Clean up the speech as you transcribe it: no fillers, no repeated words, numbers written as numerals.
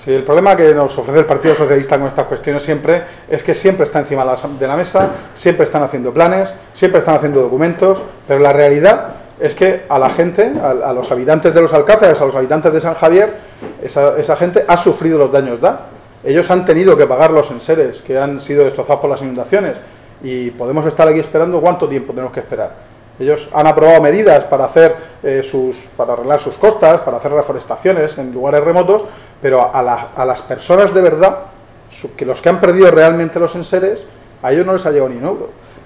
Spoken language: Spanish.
Sí, el problema que nos ofrece el Partido Socialista con estas cuestiones siempre es que siempre está encima de la mesa, siempre están haciendo planes, siempre están haciendo documentos, pero la realidad es que a la gente, a los habitantes de los Alcázares, a los habitantes de San Javier, esa gente ha sufrido los daños da. Ellos han tenido que pagar los enseres que han sido destrozados por las inundaciones y podemos estar aquí esperando cuánto tiempo tenemos que esperar. Ellos han aprobado medidas para para arreglar sus costas, para hacer reforestaciones en lugares remotos, pero a las personas de verdad, los que han perdido realmente los enseres, a ellos no les ha llegado ni un euro.